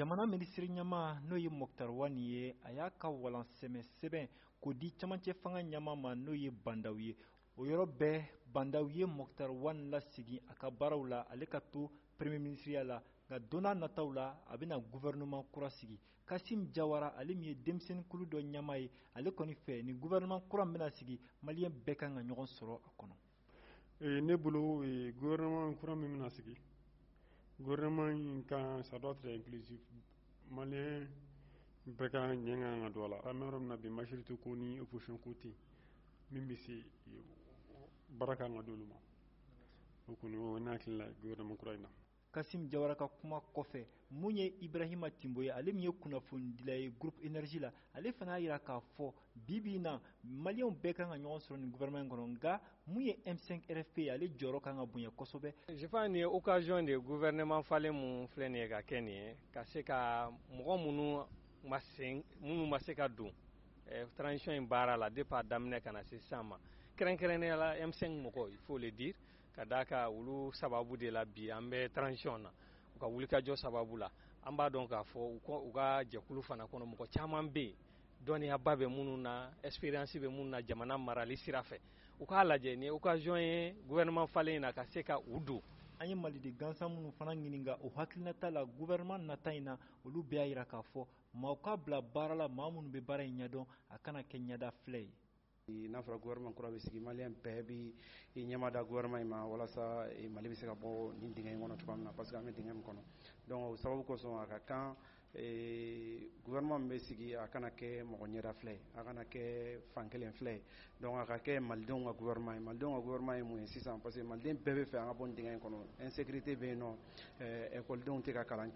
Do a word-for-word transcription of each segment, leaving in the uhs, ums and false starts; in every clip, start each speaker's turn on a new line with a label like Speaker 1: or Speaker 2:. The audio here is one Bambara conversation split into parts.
Speaker 1: jamana minisiri ɲama n'o ye Moktar Wani ye a y'a ka walansɛmɛ sɛbɛn k'o di camancɛ fanga ɲama ma n'o ye Bandaw ye. O yɔrɔ bɛɛ Bandaw ye Moktar Wani lasigi a ka baaraw la ale ka to premier ministeriya la nka don n'a nataw la a bɛna gouvernement kura sigi. Kasim Jawara ale min ye denmisɛnnin kulu dɔ ɲama ye ale kɔni fɛ ni gouvernement kura min bɛna sigi maliyɛn bɛɛ kan ka ɲɔgɔn sɔrɔ a kɔnɔ.
Speaker 2: Ne bolo gouvernement kura min bɛna sigi gouvernement in kan ça doit être inclusif maliyɛn bɛɛ ka ɲɛ kan ka don a la. An bɛ yɔrɔ min na bi majorité ko ni opposition ko tɛ min bɛ se baara kan ka d'olu ma o kɔni o ne hakili la gouvernement kura in na.
Speaker 1: Kasim Jawara ka kuma kɔfɛ mun ye Ibrahima Timbo ye ale min ye kunnafonidila ye groupe énergie la ale fana y'a jira k'a fɔ bi bi in na maliyɛnw bɛɛ kan ka ɲɔgɔn sɔrɔ nin gouvernement in kɔnɔ nka mun ye M cinq R F P ye ale jɔyɔrɔ kan ka bonya kosɛbɛ.
Speaker 3: Je pense nin ye occasion de gouvernement falen mun filɛ nin ye ka kɛ nin ye ka se ka mɔgɔ minnu ma se minnu ma se ka don transition in baara la depuis a daminɛ ka na se sisan ma kɛrɛnkɛrɛnnenya la M cinq mɔgɔ il faut le dire ka d'a kan olu sababu de la bi an bɛ transition na u ka wulikajɔ sababu la an b'a dɔn k'a fɔ u ka jɛkulu fana kɔnɔ mɔgɔ caman bɛ yen dɔnniyaba bɛ minnu na expérience bɛ minnu na jamana marali sira fɛ u k'a lajɛ ni occasion ye gouvernement falen in na ka se ka u don.
Speaker 1: An ye maliden gansan minnu fana ɲininka o hakilinata la gouvernement nata in na olu bɛɛ y'a jira k'a fɔ maaw ka bila baara la maa minnu bɛ baara in ɲɛdɔn a kana kɛ ɲɛda filɛ ye.
Speaker 4: N'a fɔra gouvernement kura bɛ sigi maliyɛn bɛɛ bɛ ɲɛma da gouvernement in ma walasa Mali bɛ se ka bɔ nin dingɛ in kɔnɔ cogoya min na parce que an bɛ dingɛ min kɔnɔ donc o sababu kosɔn a ka kan gouvernement min bɛ sigi a kana kɛ mɔgɔ ɲɛda filɛ ye a kana kɛ fankelen filɛ ye donc a ka kɛ malidenw ka gouvernement ye malidenw ka gouvernement ye mun ye sisan parce que maliden bɛɛ bɛ fɛ an ka bɔ nin dingɛ in kɔnɔ insécurité bɛ yen nɔ écoledenw tɛ ka kalan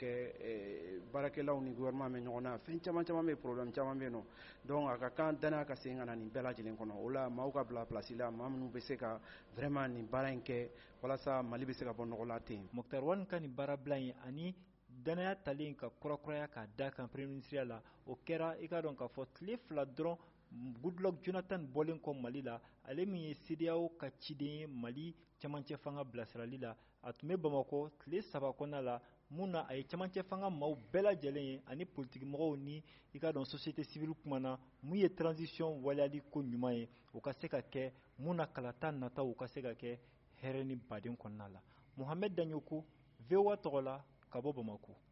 Speaker 4: kɛ baarakɛlaw ni gouvernement bɛ ɲɔgɔn na fɛn caman caman bɛ yen problème caman bɛ yen nɔ donc a ka kan danaya ka segin ka na nin bɛɛ lajɛlen kɔnɔ o la maaw ka bila place la maa minnu bɛ se ka vraiment nin baara in kɛ walasa Mali bɛ se ka bɔ nɔgɔ la ten.
Speaker 1: Moktar Wani ka nin baara bila in ani danaya talen ka kurakuraya k'a da kan premier ministeriya la o kɛra i ka dɔn k'a fɔ tile fila dɔrɔn Goodluck Jonathan bɔlen kɔ Mali la ale min ye C D E A O ka ciden ye Mali camancɛ fanga bilasirali la a tun bɛ Bamakɔ tile saba kɔnɔna la mun na a ye camancɛ fanga maaw bɛɛ lajɛlen ye ani politique mɔgɔw ni i ka dɔn société civile kumana mun ye transition waliyali ko ɲuman ye o ka se ka kɛ mun na kalata nataw ka se ka kɛ hɛrɛ ni baden kɔnɔna la. Mohamed Danyoko V O A tɔgɔ la ka bɔ Bamakɔ.